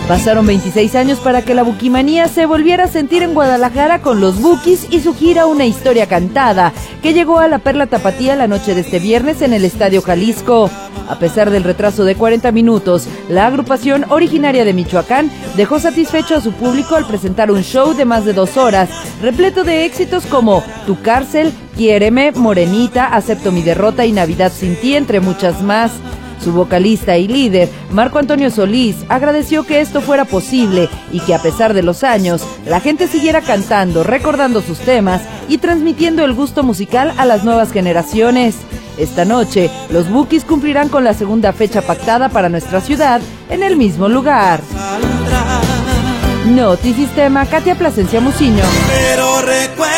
Pasaron 26 años para que la buquimanía se volviera a sentir en Guadalajara con los Bukis y su gira Una Historia Cantada, que llegó a la Perla Tapatía la noche de este viernes en el Estadio Jalisco. A pesar del retraso de 40 minutos, la agrupación originaria de Michoacán dejó satisfecho a su público al presentar un show de más de 2 horas, repleto de éxitos como Tu Cárcel, Quiéreme, Morenita, Acepto mi derrota y Navidad sin ti, entre muchas más. Su vocalista y líder, Marco Antonio Solís, agradeció que esto fuera posible y que a pesar de los años, la gente siguiera cantando, recordando sus temas y transmitiendo el gusto musical a las nuevas generaciones. Esta noche, los Bukis cumplirán con la segunda fecha pactada para nuestra ciudad en el mismo lugar. Notisistema, Katia Plasencia Muciño. Pero recuerda